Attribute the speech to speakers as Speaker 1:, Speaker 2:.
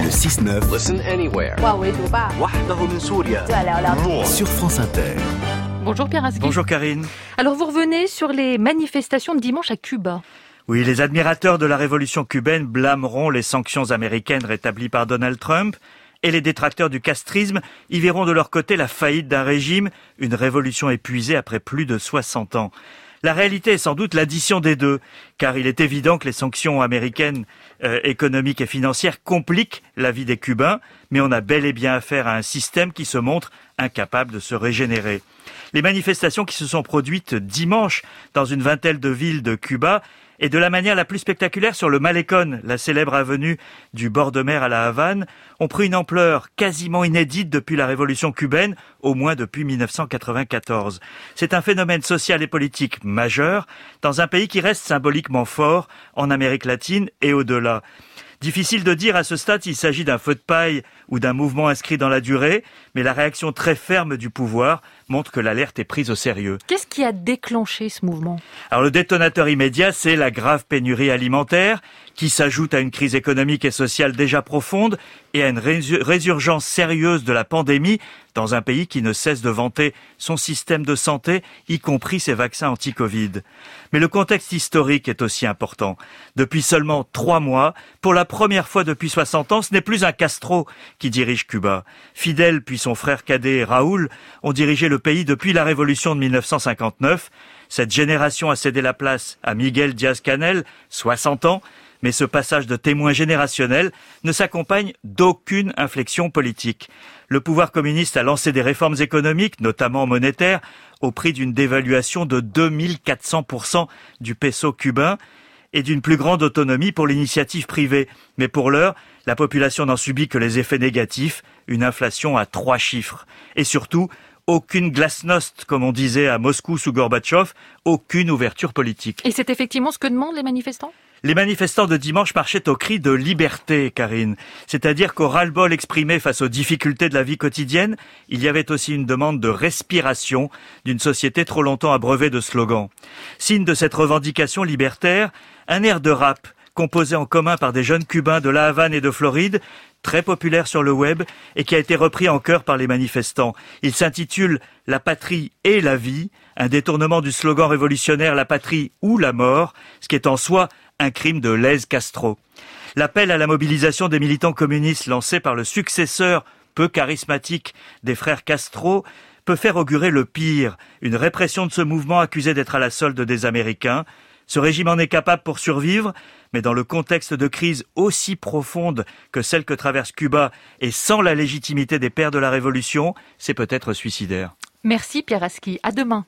Speaker 1: Le 6-9
Speaker 2: Listen anywhere.
Speaker 3: 万维读吧，
Speaker 2: وحده من سوريا.
Speaker 3: 再聊聊。
Speaker 1: sur France Inter.
Speaker 4: Bonjour Pierre Asgui.
Speaker 5: Bonjour Karine.
Speaker 4: Alors vous revenez sur les manifestations de dimanche à Cuba.
Speaker 5: Oui, les admirateurs de la révolution cubaine blâmeront les sanctions américaines rétablies par Donald Trump et les détracteurs du castrisme y verront de leur côté la faillite d'un régime, une révolution épuisée après plus de 60 ans. La réalité est sans doute l'addition des deux, car il est évident que les sanctions américaines économiques et financières compliquent la vie des Cubains, mais on a bel et bien affaire à un système qui se montre incapable de se régénérer. Les manifestations qui se sont produites dimanche dans une vingtaine de villes de Cuba et de la manière la plus spectaculaire sur le Malecón, la célèbre avenue du bord de mer à La Havane, ont pris une ampleur quasiment inédite depuis la révolution cubaine, au moins depuis 1994. C'est un phénomène social et politique majeur dans un pays qui reste symboliquement fort en Amérique latine et au-delà. Difficile de dire à ce stade s'il s'agit d'un feu de paille ou d'un mouvement inscrit dans la durée, mais la réaction très ferme du pouvoir montre que l'alerte est prise au sérieux.
Speaker 4: Qu'est-ce qui a déclenché ce mouvement ?
Speaker 5: Alors le détonateur immédiat, c'est la grave pénurie alimentaire qui s'ajoute à une crise économique et sociale déjà profonde et à une résurgence sérieuse de la pandémie dans un pays qui ne cesse de vanter son système de santé, y compris ses vaccins anti-Covid. Mais le contexte historique est aussi important. Depuis seulement 3 mois, pour la première fois depuis 60 ans, ce n'est plus un Castro qui dirige Cuba. Fidel puis son frère cadet Raúl ont dirigé le pays depuis la révolution de 1959. Cette génération a cédé la place à Miguel Díaz-Canel, 60 ans, mais ce passage de témoin générationnel ne s'accompagne d'aucune inflexion politique. Le pouvoir communiste a lancé des réformes économiques, notamment monétaires, au prix d'une dévaluation de 2400% du peso cubain et d'une plus grande autonomie pour l'initiative privée. Mais pour l'heure, la population n'en subit que les effets négatifs, une inflation à 3 chiffres. Et surtout, aucune glasnost, comme on disait à Moscou sous Gorbatchev, aucune ouverture politique.
Speaker 4: Et c'est effectivement ce que demandent les manifestants ?
Speaker 5: Les manifestants de dimanche marchaient au cri de liberté, Karine. C'est-à-dire qu'au ras-le-bol exprimé face aux difficultés de la vie quotidienne, il y avait aussi une demande de respiration d'une société trop longtemps abreuvée de slogans. Signe de cette revendication libertaire, un air de rap composé en commun par des jeunes Cubains de La Havane et de Floride, très populaire sur le web et qui a été repris en chœur par les manifestants. Il s'intitule « La patrie et la vie », un détournement du slogan révolutionnaire « La patrie ou la mort », ce qui est en soi un crime de lèse Castro. L'appel à la mobilisation des militants communistes lancé par le successeur peu charismatique des frères Castro peut faire augurer le pire, une répression de ce mouvement accusé d'être à la solde des Américains. Ce régime en est capable pour survivre, mais dans le contexte de crise aussi profonde que celle que traverse Cuba et sans la légitimité des pères de la Révolution, c'est peut-être suicidaire.
Speaker 4: Merci Pierre Asgui, à demain.